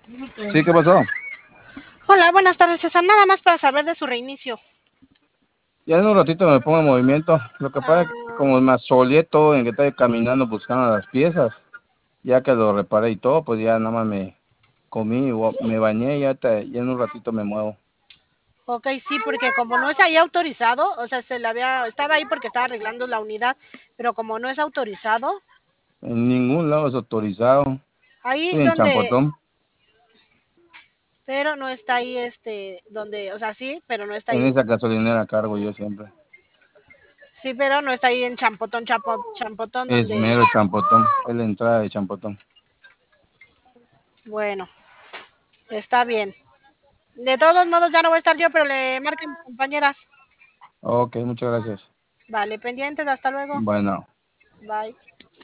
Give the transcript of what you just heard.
Sí, ¿qué pasó? Hola, buenas tardes, César. Nada más para saber de su reinicio. Ya en un ratito me pongo en movimiento. Lo que pasa es que Ah, como me asoleé todo en que estaba caminando buscando las piezas, ya que lo reparé y todo, pues ya nada más me comí, me bañé y ya en un ratito me muevo. ok, sí, porque como no es ahí autorizado, o sea, estaba ahí porque estaba arreglando la unidad, pero como no es autorizado, En ningún lado es autorizado. ahí Estoy en donde, Champotón. pero no está ahí donde, o sea, sí, pero no está En ahí. esa gasolinera cargo yo siempre. Sí, pero no está ahí en Champotón, Champotón, Es donde, mero Champotón. Es la entrada de Champotón. bueno, está bien. De todos modos, ya no voy a estar yo, pero le marcan mis compañeras. Ok, muchas gracias. Vale, pendientes, hasta luego. Bueno. Bye.